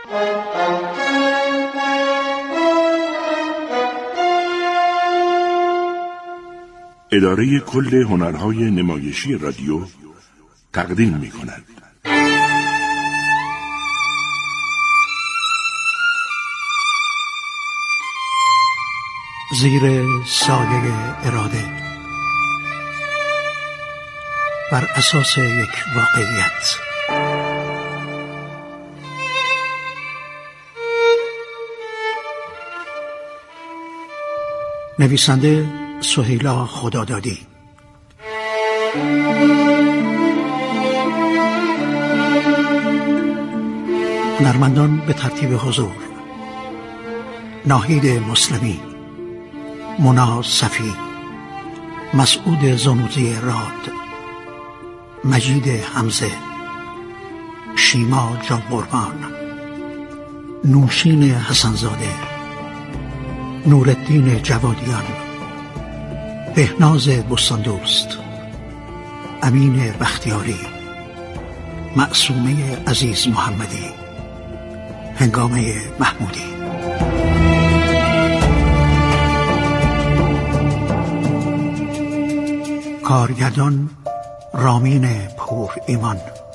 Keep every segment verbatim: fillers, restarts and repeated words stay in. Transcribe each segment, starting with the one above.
اداره کل هنرهای نمایشی رادیو تقدیم می کند. زیر سایه اراده، بر اساس یک واقعیت. نویسنده سهیلا خدادادی. هنرمندان به ترتیب حضور: ناهید مسلمی، مونا صفی، مسعود زنوزی راد، مجید حمزه، شیما جان قربان، نوشین حسنزاده، نورالدین جوادیان، بهناز بستاندوست، امین بختیاری، معصومه عزیز محمدی، هنگامه محمودی. کارگردان رامین پور ایمان،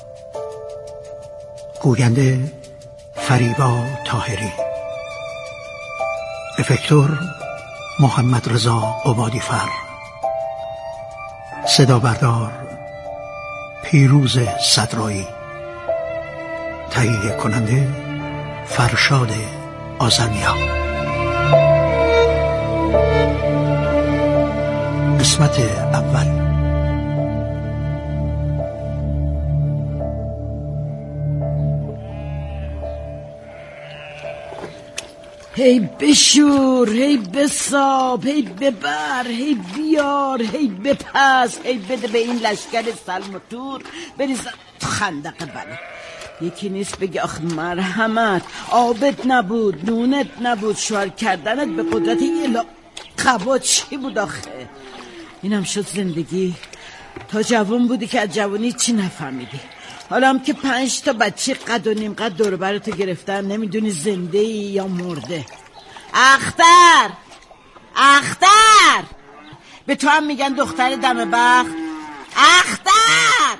گوینده فریبا طاهری، افکتور محمد رضا عبادی فر، صدا بردار پیروز صدرایی، تهیه کننده فرشاد آزمیا. قسمت اول. هی بشور، هی بساب، هی ببر، هی بیار، هی بپس، هی بده به این لشکر سلم و تور بریزن تو خندق بله. یکی نیست بگه آخ مرحمت، آبت نبود، نونت نبود، شوهر کردنت به قدرت یه لا قبا چی بود آخه؟ اینم شد زندگی. تا جوان بودی که از جوانی چی نفهمیدی، حالا هم که پنج تا بچه قد و نیم قد دور براتو گرفتن نمیدونی زنده ای یا مرده. اختر اختر به تو هم میگن دختر دم بخت. اختر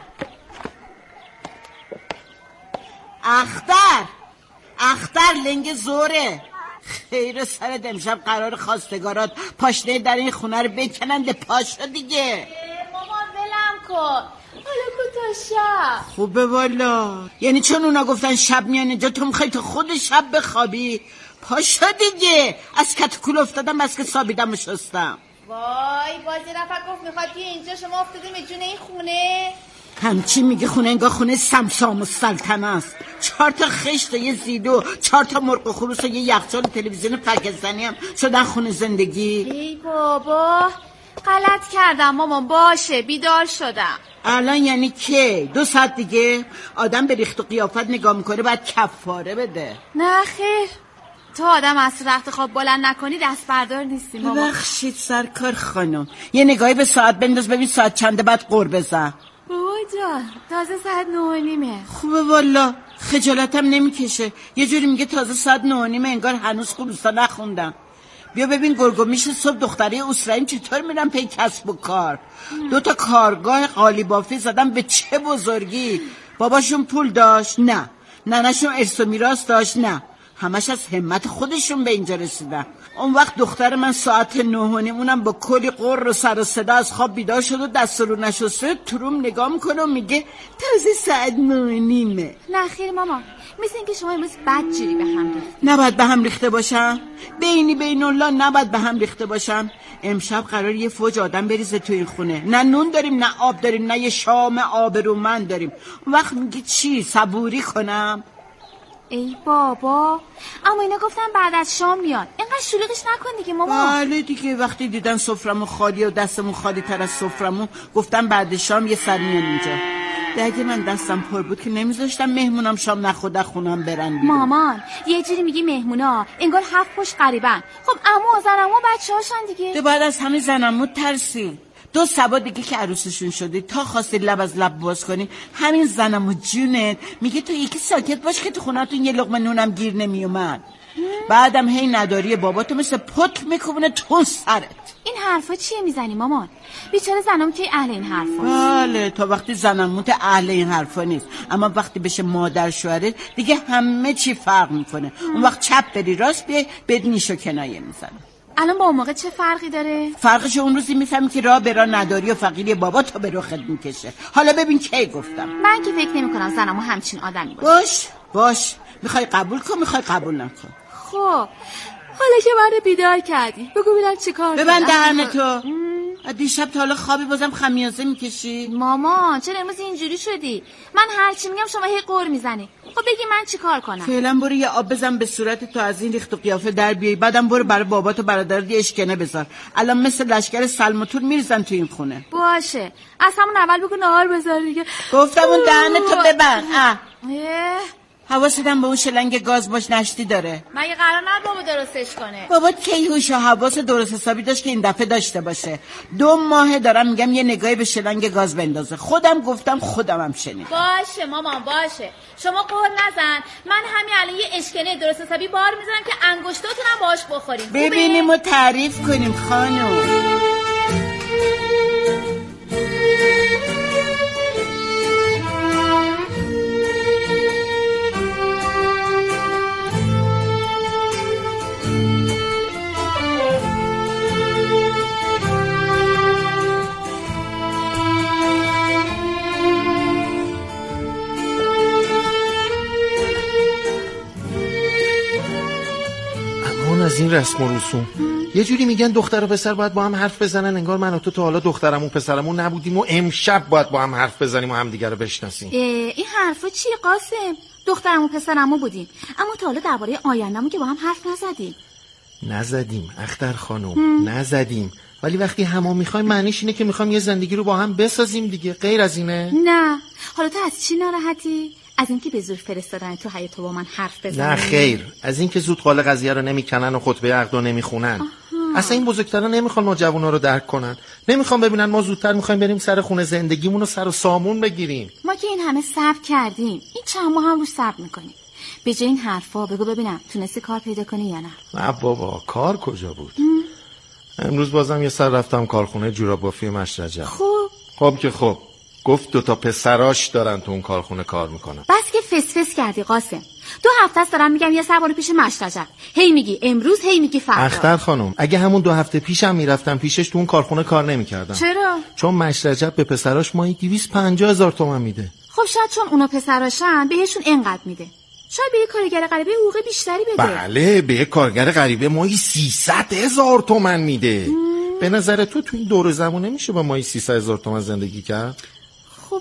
اختر اختر لنگ زوره. خیر سر امشب قرار خواستگارات پاشنه در این خونه رو بکنن ده پاشو دیگه. مامان ولم کن، حالا کوتا شب. خوبه والا، یعنی چون اونا گفتن شب میان اینجا تو میخوای تا خود شب بخوابی؟ پاشو دیگه. از کتکول افتادم بس که سابیدم و شستم. وای بازی نفر گفت میخواد بیه اینجا، شما افتادیم به جون این خونه. همچی میگه خونه انگاه خونه سمسام و سلطنه است. چهار تا خشت و یه زیدو، چهار تا مرغ و خروس و یه یخچال تلویزیون پاکستانی هم شدن خونه زندگی. ای بابا غلط کردم مامان، باشه بیدار شدم. الان یعنی که دو ساعت دیگه آدم به ریخت و قیافت نگاه میکنه باید کفاره بده. نه خیر، تو آدم از رخت خواب بلند نکنی دست بردار نیستی مامان. ببخشید سرکار خانم، یه نگاهی به ساعت بنداز ببین ساعت چنده بعد قور بزن. بابا جان تازه ساعت نه و نیمه. خوبه والا، خجالتم نمیکشه. یه جوری میگه تازه ساعت نه و نیمه انگار هنوز خروسا نخوندم. بیا ببین گرگومیش صبح دختره اسرائیم چطور میرن پی کسب و کار. دو تا کارگاه قالی بافی زدن به چه بزرگی. باباشون پول داشت؟ نه. ننشون ارث و میراث داشت؟ نه. همش از همت خودشون به اینجا رسیدن. اون وقت دختر من ساعت نه و نیم اونم با کلی قر و سر و صدا از خواب بیدار شد و دست رو نشسته تو روم نگاه میکنه و میگه تازه ساعت نه و نیمه. نه خیر ماما، مثل اینکه شما امروز بدجوری به هم ریخته. نباید به هم ریخته باشم؟ بینی بین الله نباید به هم ریخته باشم. امشب قرار یه فوج آدم بریزه تو این خونه. نه نون داریم نه آب داریم نه یه شام آبرومند داریم. اون وقت میگی چی؟ صبوری کنم؟ ای بابا، اما اینا گفتن بعد از شام میان، اینقدر شلوغش نکن دیگه ماما. بله دیگه، وقتی دیدن سفرمون خالیه و دستمون خالی تر از سفرمون گفتن بعد شام یه سر میان اینجا. دیگه من دستم پر بود که نمیذاشتم مهمونم شام نخوده خونم برن بیرون. مامان یه جوری میگی مهمونا انگار هفت پشت غریبن. خب عمو زنمو بچه‌هاشن دیگه. تو بعد از همه زنمو ترسی. دو سبا دیگه که عروسشون شدی تا خواستی لب از لب باز کنی همین زنم و جونت میگه تو یکی ساکت باش که تو خونه‌تون یه لقمه نونم گیر نمیومد. بعدم هی نداری باباتو مثل پک میکوبونه تو سرت. این حرفا چیه میزنی مامان؟ بیچاره زنم که اهل این حرفا. بله تا وقتی زنموت اهل این حرفا نیست، اما وقتی بشه مادر شوهرت دیگه همه چی فرق میکنه. اون وقت چپ بری راست بیای بد نیشو کنایه میزنه. الان با اون موقع چه فرقی داره؟ فرقش اون روزی میفهمی که راه برا نداری و فقیری بابا تو به رخت میکشه. حالا ببین کی گفتم. من که فکر نمی‌کنم زنمو همچین آدمی باشه. باش باش میخوای قبول کن میخوای قبول نکن. خب حالا که منو بیدار کردی بگو ببینم چیکار کنم. ببند دهنتو. دیشب تا حالا خوابی بازم خمیازه میکشی؟ مامان چرا امروز اینجوری شدی؟ من هر چی میگم شما هی قور میزنی. خب بگی من چیکار کنم؟ فعلا برو یه آب بزن به صورت تو از این ریخت و قیافه در بیای، بعدم برو برای بابات و برادرت یه اشکنه بذار. الان مثل لشکر سلم و تور میریزن تو این خونه. باشه از همون اول بگو نهار بذار دیگه. گفتم اون دهنتو ببند. اه اه حواستم به اون شلنگ گاز باش نشتی داره. مگه قرار نبود بابا درستش کنه؟ بابا کی هوش و حواس درست حسابی داشت که این دفعه داشته باشه. دو ماه دارم میگم یه نگاهی به شلنگ گاز بندازه. خودم گفتم خودم هم شنیدم. باشه مامان باشه شما قهر نزن. من همین الان یه اشکنه درست حسابی بار میذارم که انگشتاتون هم باهاش بخوریم. ببینیم و تعریف کنیم خانم. از این رسم و رسوم یه جوری میگن دختر و پسر باید با هم حرف بزنن، انگار من و تو تا حالا دخترمون پسرمون نبودیم و امشب باید با هم حرف بزنیم و همدیگه رو بشناسیم. این حرفا چیه قاسم؟ دخترمون پسرمون بودیم اما تا حالا درباره آینده‌مون که با هم حرف نزدیم. نزدیم اختر خانم نزدیم، ولی وقتی همو میخوایم معنیش اینه که میخوایم یه زندگی رو با هم بسازیم دیگه، غیر از اینه؟ نه. حالا تو از چی ناراحتی؟ از اینکه به زور فرستادن تو حیاط با من حرف بزنن؟ نه خیر، از اینکه زود قال قضیه رو نمیکنن و خطبه عقد رو نمیخونن. اصلا این بزرگترا نمیخوان ما جوونا رو درک کنن، نمیخوان ببینن ما زودتر میخوایم بریم سر خونه زندگیمون رو سر و سامون بگیریم. ما که این همه صبر کردیم، این چند ماه هم رو صبر میکنیم. به جای این حرفا بگو ببینم تونستی کار پیدا کنی یا نه؟ نه بابا کار کجا بود. ام. امروز بازم یه سر رفتم کارخونه جوراب بافی مشرجه. خب خب که خب گفت دو تا پسراش دارن تو اون کارخونه کار میکنن. بس که فس فس کردی قاسم. دو هفته است دارم میگم یه سر برو پیش مشرجه، هی میگی امروز هی میگی فردا. اختر خانم اگه همون دو هفته پیشم میرفتم پیشش تو اون کارخونه کار نمیکردم. چرا؟ چون مشرجه به پسراش ماهی دویست و پنجاه هزار تومان میده. خب شاید چون اونا پسراشن بهشون اینقدر میده، شاید به یه کارگر غریبه حقوق بیشتری بده. بله به یه کارگر غریبه ماهی سیصد هزار تومان میده. مم. به نظر تو تو این دور زمونه میشه با ماهی سیصد هزار تومان زندگی کرد؟ خب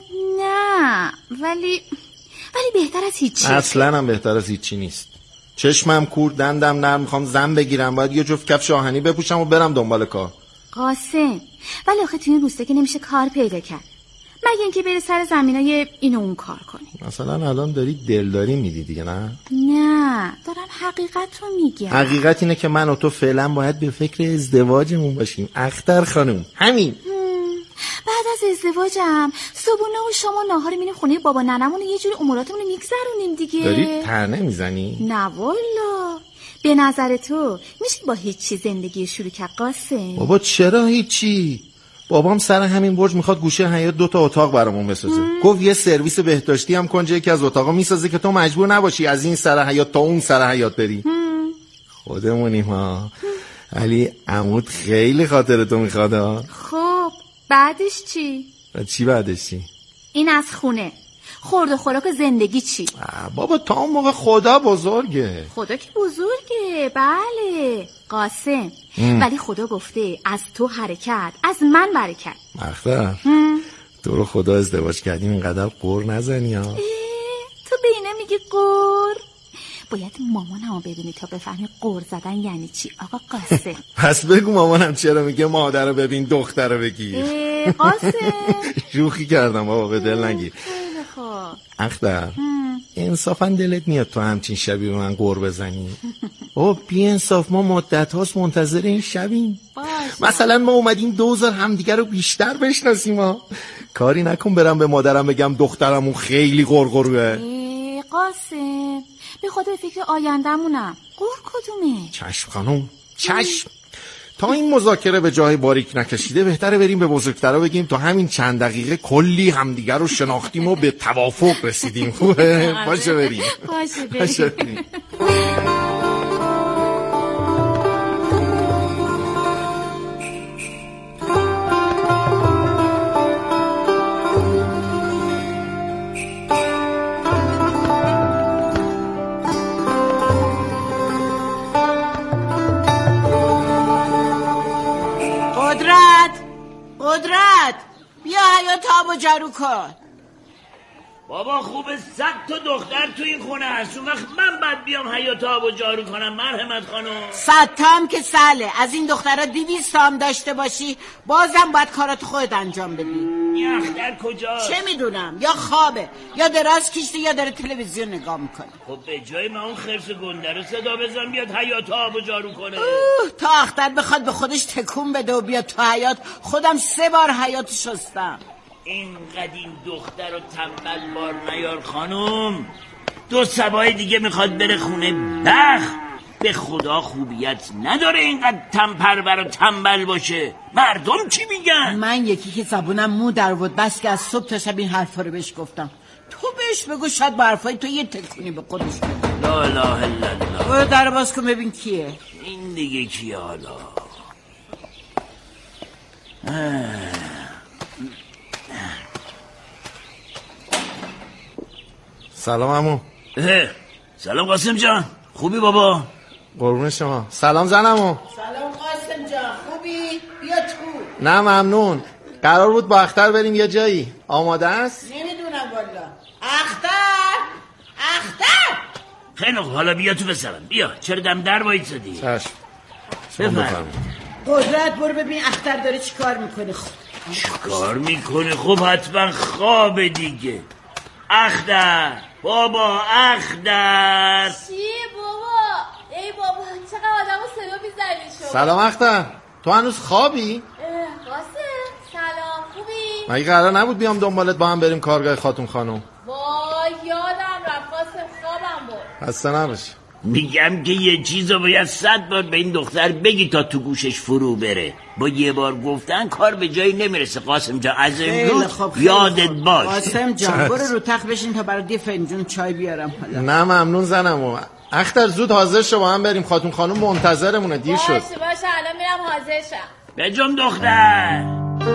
نه ولی ولی بهتر از هیچی. اصلا هم بهتر از هیچی نیست. چشمم کور دندم نرم، میخوام زن بگیرم باید یه جفت کفش آهنی بپوشم و برم دنبال کار. قاسم ولی آخه تو این روستا که نمیشه کار پیدا کرد مگه اینکه بری سر زمینای اینو اون کار کنی. مثلا الان داری دلداری میدی دیگه نه؟ نه دارم حقیقت رو میگم. حقیقت اینه که من و تو فعلا باید به فکر ازدواجمون باشیم اختر خانم، همین. بعد از ازدواجم صبحونه و شما ناهار میریم خونه بابا ننمون و یه جوری اموراتمون رو میگذرونیم دیگه. داری طعنه میزنی؟ نه والا. به نظر تو میشه با هیچی زندگی شروع کرد قاسم؟ بابا چرا هیچی؟ بابام سر همین برج میخواد گوشه حیاط دو تا اتاق برامون بسازه. گفت یه سرویس بهداشتی هم کنجه یکی از اتاقا میسازه که تو مجبور نباشی از این سر حیاط تا اون سر حیاط بری. هم. خودمونیم ها. ولی عمود خیلی خاطرتو میخواد ها. خب بعدش چی؟ چی بعدش چی؟ این از خونه خورد و خوراک زندگی چی؟ بابا تا اون موقع خدا بزرگه. خدا که بزرگه بله قاسم ام. ولی خدا گفته از تو حرکت از من برکت. اختر تو رو خدا ازدواج کردیم اینقدر قور نزنی ها. تو به اینه میگی قور؟ باید مامانمو ببینی تا بفهمی قور زدن یعنی چی آقا قاسم. پس بگو مامانم چرا میگه مادر رو ببین دختر رو بگیر. قاسم شوخی کردم بابا به دل نگیر. اختر انصافا دلت میاد تو همچین شبی به من قور بزنی؟ بابا بی انصاف ما مدت هاست منتظر این شبیم. مثلا ما اومدیم دوزار همدیگه رو بیشتر بشناسیم ها. کاری نکن برم به مادرم بگم دخترمون خیلی غرغروه. قاسم به خاطر فکر آیندمونم. قور کدومه؟ چشم خانم چشم. تا این مذاکره به جای باریک نکشیده بهتره بریم به بزرگترا بگیم تا همین چند دقیقه کلی همدیگه رو شناختیم و به توافق رسیدیم. خوبه؟ باشه بریم. باشه بریم. قدرت بیا حیاط آب و جارو کن. بابا خوبه صد تا دختر تو این خونه هست، اون وقت من باید بیام حیاط آب و جارو کنم؟ مرحمت خانم. صد تا هم که سله. از این دخترها دویست تا هم داشته باشی بازم باید کارات خودت انجام بدی. این اختر کجاست؟ چه میدونم، یا خوابه یا دراز کشته یا داره تلویزیون نگاه میکنه. خب به جای من اون خرس گنده رو صدا بزن بیاد حیاط آب و جارو کنه. تا اختر بخواد به خودش تکون بده و بیاد تو حیاط، خودم سه بار حیاط شستم. اینقدر این دختر رو تنبل بار نیار خانم. دو سبای دیگه میخواد بره خونه بخ. به خدا خوبیت نداره اینقدر تنپرور و تنبل باشه. مردم چی میگن؟ من یکی که زبونم مو در بود بس که از صبح تا شب این حرفا رو بهش گفتم. تو بهش بگو شاید با حرفای تو یه تکونی به خودش بده. لا اله الا الله. برو در باز کن ببین کیه. این دیگه کیه حالا؟ سلام عمو. سلام قاسم جان، خوبی بابا؟ قربون شما. سلام زنمو. سلام قاسم جان، خوبی؟ بیا تو. نه ممنون. قرار بود با اختر بریم یه جایی. آماده است؟ نمیدونم والا. اختر اختر خیلی خوب، حالا بیا تو بسرم. بیا. چرا دم در وایسادی؟ چشم. بفرمایید. قدرت برو ببین اختر داره چی کار میکنه. خب چی کار میکنه؟ خب حتما خوابه دیگه. اختر بابا، اختر. چیه بابا؟ ای بابا چقدر آدمو صدا میزنی شما. سلام اختر، تو هنوز خوابی؟ قاسم سلام، خوبی؟ مگه قرار نبود بیام دنبالت با هم بریم کارگاه خاتون خانم؟ وای یادم رفت قاسم، خوابم بود. خسته نباشی. میگم که یه چیزو باید صد بار به این دختر بگی تا تو گوشش فرو بره. با یه بار گفتن کار به جایی نمیرسه قاسم جان. از امروز یادت باش. قاسم جان برو رو تخت بشین تا برات یه فنجون چای بیارم حالا. نه ممنون زنمو. اختر زود حاضر شو با هم بریم، خاتون خانم منتظرمونه، دیر شد. باشه باشه الان میرم حاضر شم. بجم دختر.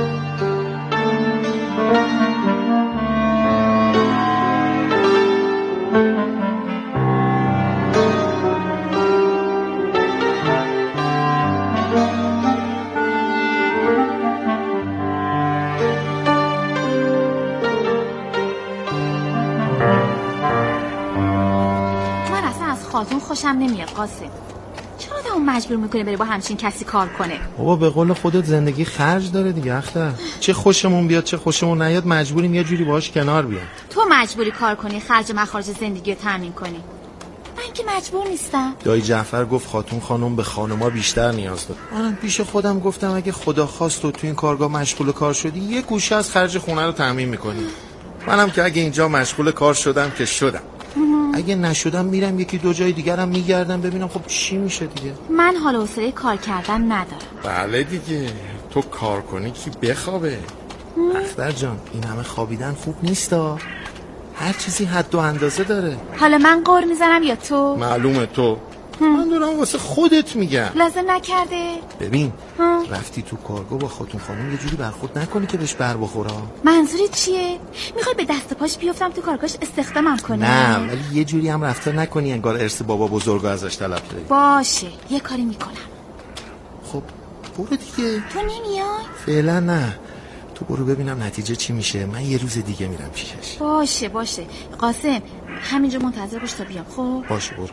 خاتون خوشم نمیاد قاسم. چرا آدمو مجبور میکنه بره با همچین کسی کار کنه؟ بابا به قول خودت زندگی خرج داره دیگه اختر. چه خوشمون بیاد چه خوشمون نیاد مجبوریم یه جوری باهاش کنار بیام. تو مجبوری کار کنی، خرج مخارج زندگی رو تامین کنی. من که مجبور نیستم. دایی جعفر گفت خاتون خانم به خانوما بیشتر نیاز داره. منم پیش خودم گفتم اگه خدا خواست و تو این کارگاه مشغول کار شدی یه گوشه از خرج خونه رو تامین میکنی. منم که اگه اینجا مشغول کار شدم که شدم. اگه نشدم میرم یکی دو جای دیگرم میگردم ببینم خب چی میشه دیگه. من حال و حوصله کار کردن ندارم. بله دیگه، تو کار کنی کی بخوابه. اختر جان این همه خوابیدن خوب نیستا. هر چیزی حد و اندازه داره. حالا من قور میزنم یا تو؟ معلومه تو. من دارم واسه خودت میگم. لازم نکرده. ببین ها؟ رفتی تو کارگاه با خاتون خانم یه جوری برخورد نکنی که بهش بر بخوره. منظوری چیه؟ میخوای به دست پاش بیفتم تو کارگاهش استخدامم کنی؟ نه ولی یه جوری هم رفتار نکنی انگار ارث بابا بزرگا ازش طلب داری. باشه یه کاری میکنم. خب برو دیگه. تو نمیای؟ فعلا نه. تو برو ببینم نتیجه چی میشه. من یه روز دیگه میرم پیشش. باشه باشه قاسم همینجا منتظر باش تا بیام. خب باشه برو.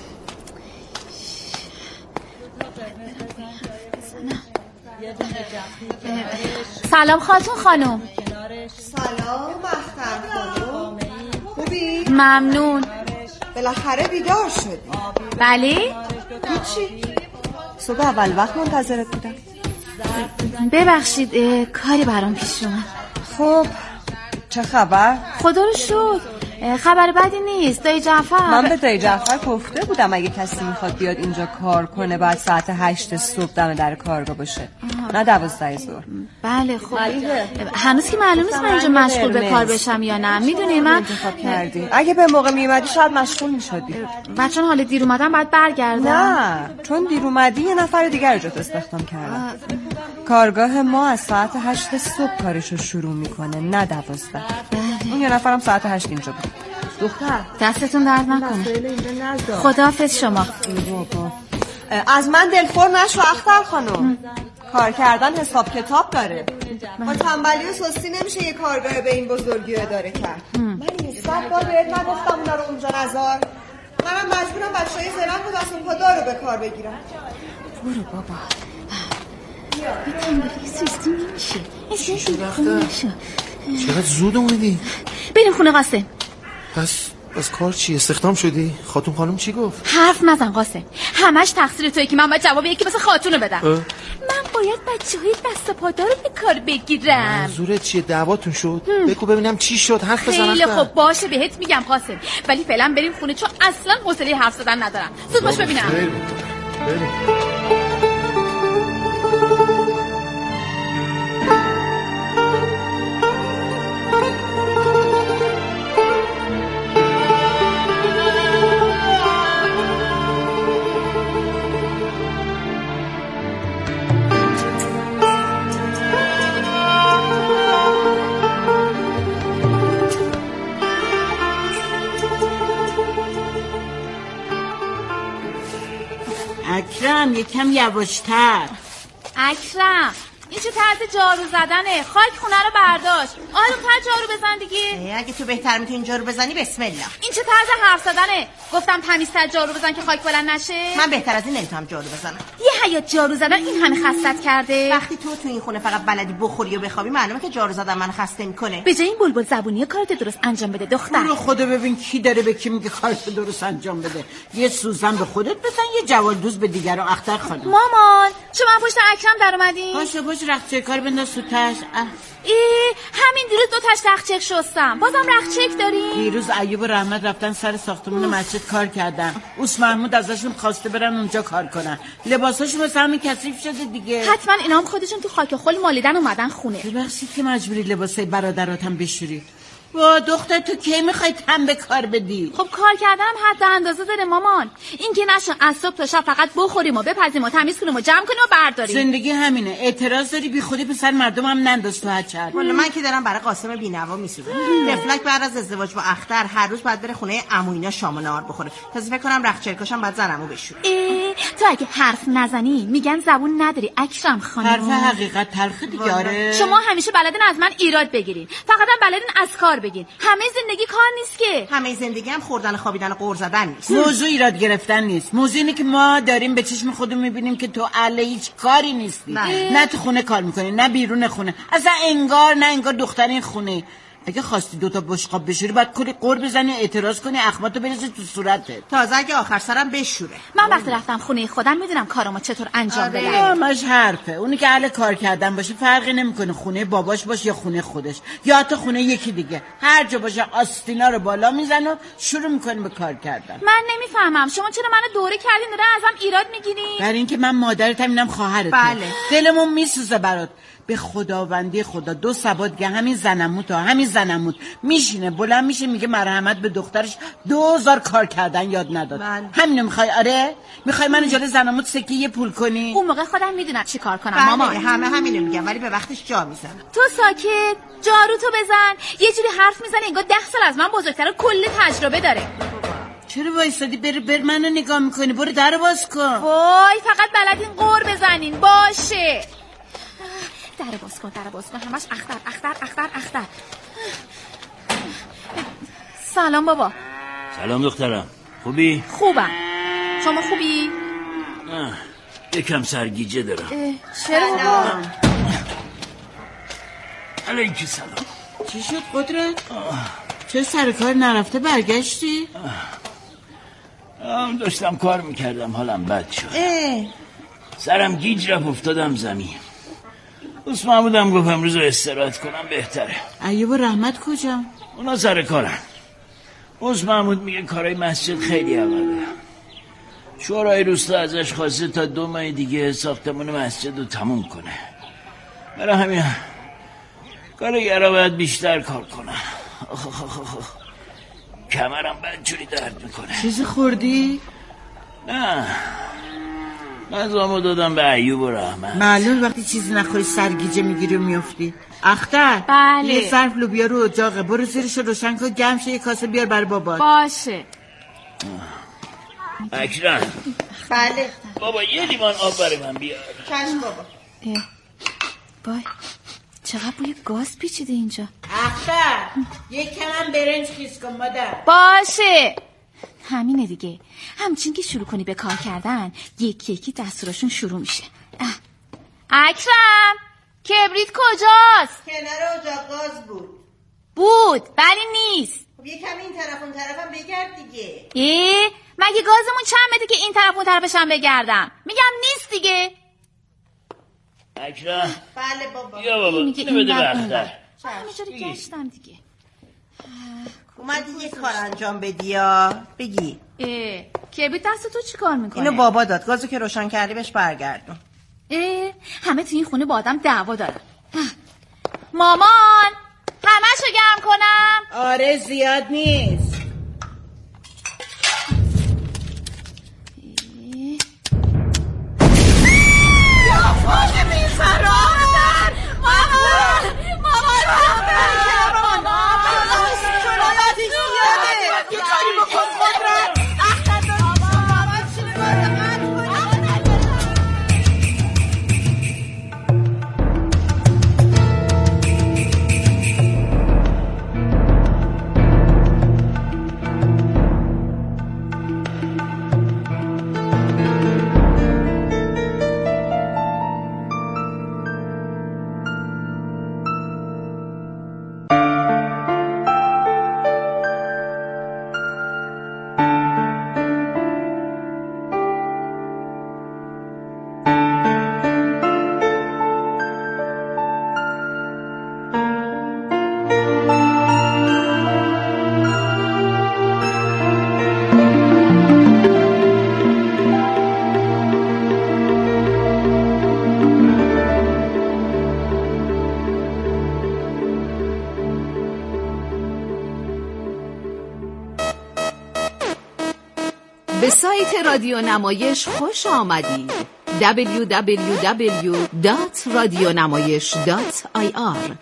سلام خاتون خانم. سلام اختر خانم، خوبی؟ ممنون. بالاخره بیدار شدی؟ بله؟ هیچی، صبح اول وقت منتظرت بودم. ببخشید کاری برام پیش اومد. خب چه خبر؟ خدا رو شکر خبر بدی نیست. دایی جعفر، من به دایی جعفر گفته بودم اگه کسی میخواد بیاد اینجا کار کنه بعد ساعت هشت صبح دم در کارگاه باشه، نه دوازده ظهر. بله خب هنوز که معلوم نیست من اینجا مشغول به کار بشم یا نه. میدونی من انتخاب کردی اگه به موقع میومدی شاید مشغول میشدی. بچه‌ها حالا دیر اومدن بعد برگردم. نه چون دیر اومدی یه نفر دیگر رو جات استخدام کردم. کارگاه ما از ساعت هشت صبح کارشو شروع میکنه نه دوازده. اون یه نفرم ساعت هشت اینجا بود. دختر دستتون درد نکنه. خداحافظ شما. از من دلخور نشو اختر خانم. کار کردن حساب کتاب داره. با تنبلی و سستی نمیشه یه کارگاه به این بزرگی اداره کرد. من این صد بار بهت نگفتم اونا رو اونجا نذار. منم مجبورم بچه‌های زرنگ و دست و پا رو به کار بگیرم. برو بابا. به تنبلی سستی نمیشه. نمیشه. چقدر زود اومدی؟ بریم خونه قاسم. پس از کار چی؟ استخدام شدی؟ خاتون خانم چی گفت؟ حرف نزن قاسم. همش تقصیر توئه که من باید جواب یکی مثل خاتونو بدم. اه؟ من باید بچه‌های دست پادار رو به کار بگیرم. منظورت چیه؟ دعواتون شد؟ بگو ببینم چی شد. حرف بزن. خیلی خوب باشه بهت میگم قاسم، ولی فعلا بریم خونه چون اصلا حوصله حرف زدن ندارم. زود باش ببینم. بریم. بریم. اکرم یکم یواشتر. اکرم این چه طرز جارو زدنه؟ خاک خونه رو برداشت. آروم‌تر جارو بزن دیگه. اگه تو بهتر میتونی جارو بزنی بسم الله. این چه طرز حرف زدنه؟ گفتم تمیزتر جارو بزن که خاک بلند نشه. من بهتر از این نمیتونم جارو بزنم. یه حیات جارو زدن این همه خستت کرده؟ وقتی تو تو این خونه فقط بلدی بخوری و بخوابی معلومه که جارو زدن من خسته میکنه. به جای این بلبل زبونی کارت درست انجام بده دختر. برو خدا ببین کی داره به کی میگه کارت درست انجام بده. یه سوزن به خودت بزن، یه جوالدوز به دیگران. اختر خانم مامان شما پشت اکرم در اومدین؟ باشه باشه رخچه کار بنداز تو تاش. ای همین دیروز دو تاش رخچک شستم. بازم رخچک داری؟ دیروز ایوب و رحمت رفتن سر ساختمون مسجد کار کردن. اوس محمود ازشون خواسته برن اونجا کار کنن. لباساشون واسه همین کثیف شده دیگه. حتما اینا هم خودشون تو خاک خل مالیدن اومدن خونه. ببخشید که مجبوری لباسای برادراتم بشوری. وا دختر تو کی میخوای تن به کار بدی؟ خب کار کردنم حد اندازه داره مامان. این که نشه از صبح تا شب فقط بخوریم و بپزیم و تمیز کنیم و جمع کنیم و برداریم. زندگی همینه. اعتراض داری بی خودی پسر مردم هم ننداز تو هچر. والا من که دارم برای قاسم بی‌نوا میسوزم. دفلک بعد از ازدواج با اختر هر روز باید بره خونه عموینا شام و نهار بخوره. تازه فکر کنم رخچرکاشم بعد زنمو بشوره. تو اگه حرف نزنی میگن زبون نداری اکرم خانم. حرف حقیقت تلخ دیگه. آره شما همیشه بلدین از من ایراد بگیرین، فقط هم بلدین از کار بگین. همه زندگی کار نیست که. همه زندگی هم خوردن و خوابیدن و قور زدن نیست. موضوع ایراد گرفتن نیست. موضوع اینه که ما داریم به چشم خودمون میبینیم که تو اهل هیچ کاری نیستی. نه. نه تو خونه کار میکنی نه بیرون خونه. اصلا انگار نه انگار دختر این خونه. اگه خواستی دوتا بشقاب بشوری باید کلی قور بزنی اعتراض کنی اخماتو بریزی تو صورتت. تازه اگه آخر سرم بشوره. من وقتی رفتم خونه خودم میدونم کارامو چطور انجام آره. بدم. همش حرفه. اونی که اهل کار کردن باشه فرقی نمیکنه خونه باباش باشه یا خونه خودش یا حتی خونه یکی دیگه. هر جا باشه آستینا رو بالا میزنه و شروع میکنه به کار کردن. من نمیفهمم شما چرا منو دوره کردین داره ازم ایراد میگیرین؟ برای اینکه من مادرتم اینم خواهرت. بله. دلمون میسوزه برات. به خداوندی خدا دو سبا دیگه همین زنموت ها همین زنموت میشینه بلند میشه میگه مرحمت به دخترش دوزار کار کردن یاد نداد. همینو میخوای؟ آره میخوای من جلوی زنموت سکه یه پول کنی؟ اون موقع خودم میدونم چی کار کنم. بله. مامان همه همینو میگم ولی به وقتش جا میزنم. تو ساکت جارو تو بزن. یه جوری حرف میزنه انگار ده سال از من بزرگتره کل تجربه داره. چرا وایسادی؟ بر بر منو نگاه میکنی. برو در باز کن. وای فقط بلدین قور بزنین. باشه در باز کن در باز کن. همش اختر اختر اختر اختر. سلام بابا. سلام دخترم. خوبی؟ خوبم. شما خوبی؟ آه. یکم سرگیجه دارم. چرا بابا؟ علیکی سلام. چی شد قدرت؟ چه سر کار نرفته برگشتی؟ آه. داشتم کار میکردم حالم بد شد. اه. سرم گیج رفت افتادم زمین. اوس محمودم گفت امروز استراحت کنم بهتره. ایوب و رحمت کجا؟ اونا سر کارن. اوس محمود میگه کارای مسجد خیلی عقبه. شورای روستا ازش خواسته تا دو ماه دیگه ساختمون مسجد رو تموم کنه. برای همین کارگرها باید بیشتر کار کنن. آخ آخ آخ آخ. کمرم بدجوری درد میکنه. چیزی خوردی؟ نه غذامو دادم به ایوب و رحمت. معلوم وقتی چیزی نخوری سرگیجه میگیری و میافتی. اختر بله. یه ظرف لوبیا رو اجاقه، برو زیرش روشن کن گرم شه، یه کاسه بیار برای بابات. باشه. اکرم. بله بابا یه لیوان آب برای من بیار. چشم بابا. وای چقدر بوی گاز پیچیده اینجا. اختر یک کمم برنج خیس کن مادر. باشه همینه دیگه. همچین که شروع کنی به کار کردن یکی یکی دستوراشون شروع میشه. اه. اکرم کبریت کجاست؟ کنار اجاق گاز بود. بود ولی نیست. خب یه کمی این طرف اون طرفم بگرد دیگه. ای مگه گازمون چند متره که این طرف اون طرفشم بگردم؟ میگم نیست دیگه. اکرم بله بابا. یا بابا میگه اینو بده این به بر اون اختر. بر. همه جا رو گشتم دیگه. اومدی یه کار انجام بدی یا بگی. اه کبریت دست تو چی کار میکنه؟ اینو بابا داد، گازو که روشن کردی بهش برگردون. اه همه تو این خونه با آدم دعوا دارن. مامان همه‌شو گرم کنم؟ آره زیاد نیست. به سایت رادیو نمایش خوش آمدید. دبلیو دبلیو دبلیو دات رادیونمایش دات آی آر.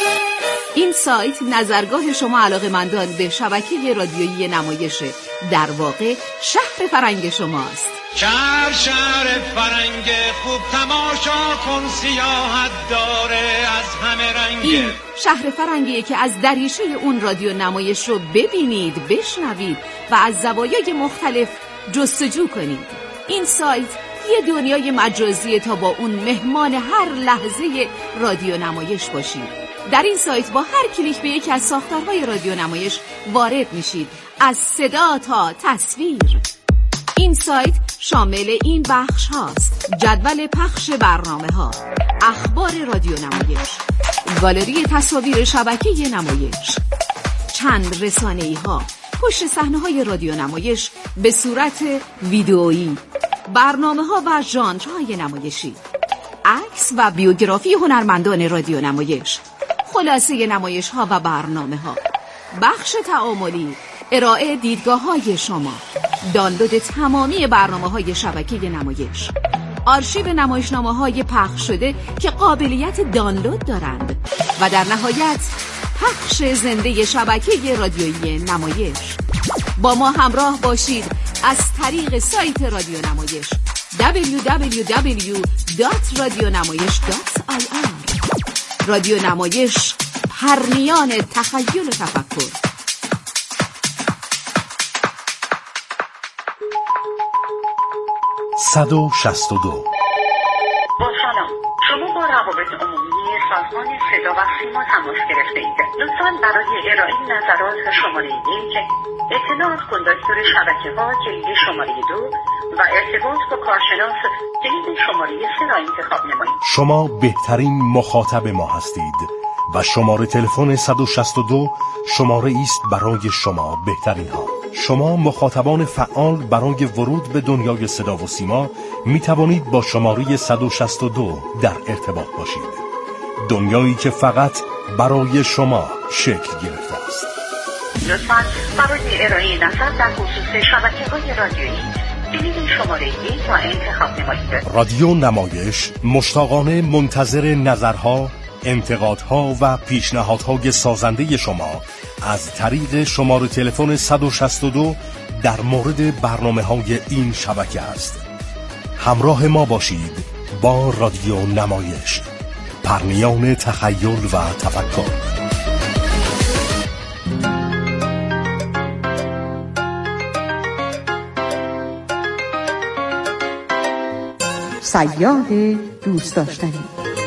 این سایت نظرگاه شما علاقه‌مندان به شبکه رادیویی نمایشه، در واقع شهر فرنگ شماست. شهر شهر فرنگ خوب تماشا کن، سیاحت داره از همه رنگ. این شهر فرنگیه که از دریچه اون رادیو نمایش رو ببینید، بشنوید و از زوایای مختلف جستجو کنید. این سایت یه دنیای مجازیه تا با اون مهمان هر لحظه رادیو نمایش باشید. در این سایت با هر کلیک به یکی از ساختارهای رادیو نمایش وارد میشید، از صدا تا تصویر. این سایت شامل این بخش هاست: جدول پخش برنامه ها، اخبار رادیو نمایش، گالری تصاویر شبکه نمایش، چند رسانه‌ای ها، پشت صحنه های رادیو نمایش به صورت ویدئویی، برنامه ها و ژانرهای نمایشی، عکس و بیوگرافی هنرمندان رادیو نمایش، خلاصه نمایش ها و برنامه ها، بخش تعاملی، ارائه دیدگاه های شما، دانلود تمامی برنامه های شبکه نمایش، آرشیو نمایشنامه های پخش شده که قابلیت دانلود دارند و در نهایت پخش زنده شبکه رادیویی نمایش. با ما همراه باشید از طریق سایت رادیو نمایش دبلیو دبلیو دبلیو دات رادیونمایش دات آی آر. رادیو نمایش، پرنیان تخیل و تفکر. صد و شصت و دو. با سلام، شما با روابط عمومی سازمان صدا و سیما تماس گرفته اید. لطفاً برای ارائه نظرات شماره یک، اطلاعات کنداکتور شبکه ها کلید شماره دو، و ارتباط با کارشناس جدید شماره سه را انتخاب نمایید. شما بهترین مخاطب ما هستید و شماره تلفن صد و شصت و دو شماره است برای شما بهترین ها. شما مخاطبان فعال برای ورود به دنیای صدا و سیما می توانید با شماره صد و شصت و دو در ارتباط باشید. دنیایی که فقط برای شما شکل گرفته است. لطفاً برای ارائه نظر در خصوص شبکه‌های رادیویی جدید شماره یک را انتخاب نمایید. رادیو نمایش مشتاقانه منتظر نظرها، انتقادها و پیشنهادهای سازنده شما از طریق شماره تلفن صد و شصت و دو در مورد برنامه‌های این شبکه است. همراه ما باشید با رادیو نمایش، پرنیان تخیل و تفکر. صیاد دوست داشتنی.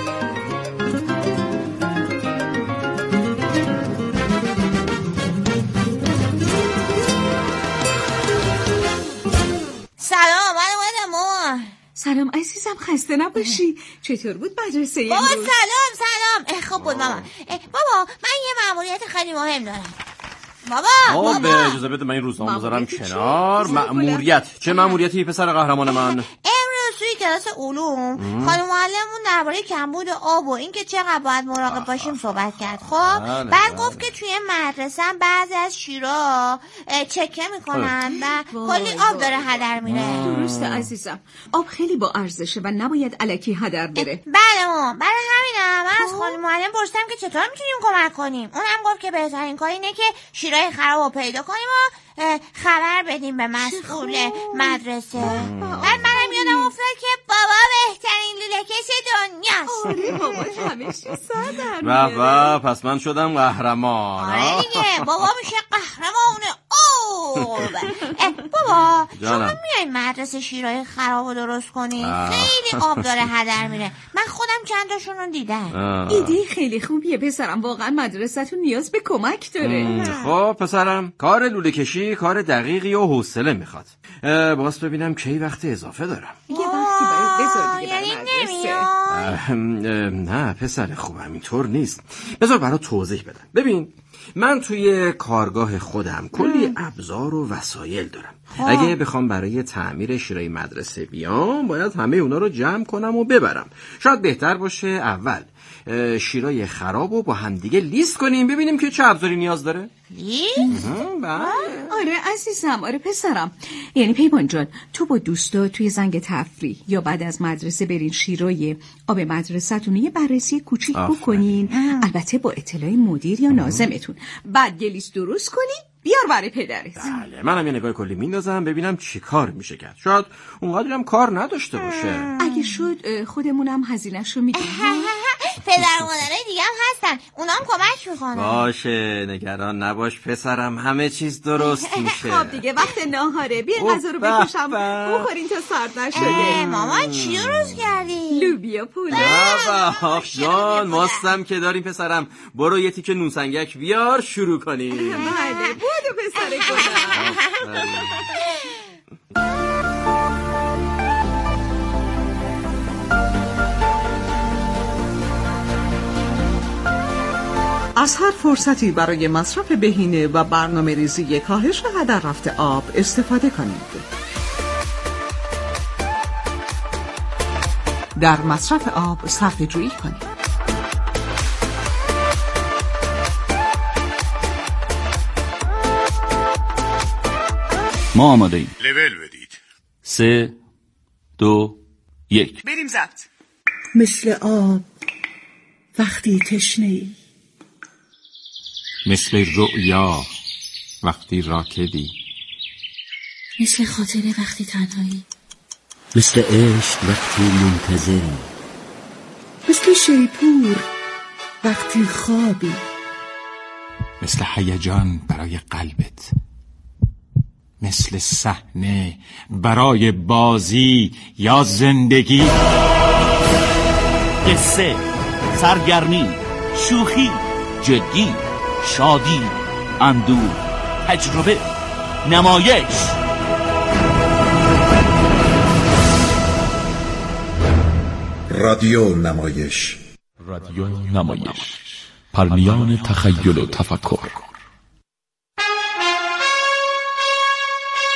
سلام عزیزم، خسته نباشی. چطور بود مدرسه بابا؟ امروز؟ سلام سلام. خب بود ماما. بابا من یه مأموریت خیلی مهم دارم. بابا بابا بابا به اجازه بده من این روزنامه بذارم کنار. مأموریت چه مأموریتی پسر قهرمان من؟ امروز توی کلاس علوم خانم معلممون درباره کمبود آب و اینکه چقدر باید مراقب باشیم صحبت کرد. خب بله، بعد بله. گفت که توی مدرسه بعضی از شیرا چکه میکنن و کلی آب داره هدر میره. درسته عزیزم، آب خیلی با ارزشه و نباید الکی هدر بره. بله مامان، برای همینم من از خانم معلم پرسیدم که چطور میتونیم کمک کنیم. اونم گفت که بهترین کار اینه که شیرای خراب رو پیدا کنیم و خبر بدیم به مسئول مدرسه. بعد منم یادم افتاد که بابا بهترین لوله‌کش دنیاست. آره بابا همیشه سر در به میاره. به، پس من شدم قهرمان. آره دیگه، بابا میشه قهرمان آب. بابا شما میایین مدرسه شیرای خراب رو درست کنین؟ خیلی آب داره هدر میره. من خودم چند تاشون رو دیدم. ایده خیلی خوبیه پسرم، واقعا مدرسه‌تون نیاز به کمک داره. خب پسرم، کار لوله کشی کار دقیقی و حوصله میخواد. باز ببینم کی وقت اضافه دارم. یه وقتی برای بذار دیگه یعنی برای نمیاد؟ نه پسر خوب، اینطور نیست. بذار برات توضیح بدم. ببین من توی کارگاه خودم کلی ابزار و وسایل دارم. اگه بخوام برای تعمیر شیرای مدرسه بیام باید همه اونا رو جمع کنم و ببرم. شاید بهتر باشه اول شیرای خراب رو با همدیگه لیست کنیم ببینیم که چه ابزاری نیاز داره. لیست؟ آره عزیزم، آره پسرم. یعنی پیمان جان، تو با دوستا توی زنگ تفریح یا بعد از مدرسه برین شیرای آب مدرسه‌تون یه بررسی کوچیک بکنین، البته با اطلاع مدیر یا ناظمتون. بعد یه لیست درست کنین بیار برای پدرت. بله، منم یه نگاه کلی میندازم ببینم چی کار میشه کرد. شاید اونقدر هم کار نداشته باشه. اگه شد خودمونم هزینه‌شو میدیم. پدر و مادرای دیگه هم هستن، اونا هم کمک میکنن. باشه نگران نباش پسرم، همه چیز درست میشه. خب دیگه وقت ناهاره، بیا غذا رو بکشم بخورین تا سرد نشده. مامان چی درست کردی؟ لوبیا پلو. بابا جان ماستم که داریم پسرم، برو یه تیکه نونسنگک بیار شروع کنیم. بله بودو پسر گلم. از هر فرصتی برای مصرف بهینه و برنامه ریزی کاهش هدر رفته آب استفاده کنید. در مصرف آب صرفه جویی کنید. ما آماده ایم. لول بدید. سه دو یک بریم زد. مثل آب وقتی تشنه‌ای، مثل رؤیا وقتی راکدی، مثل خاطره وقتی تنهایی، مثل عشق وقتی منتظری، مثل شیپور وقتی خوابی، مثل هیجان برای قلبت، مثل صحنه برای بازی یا زندگی. قصه، سرگرمی، شوخی، جدی، شادی، اندوه، تجربه، نمایش. رادیو نمایش. رادیو نمایش، پرمیان تخیل و تفکر.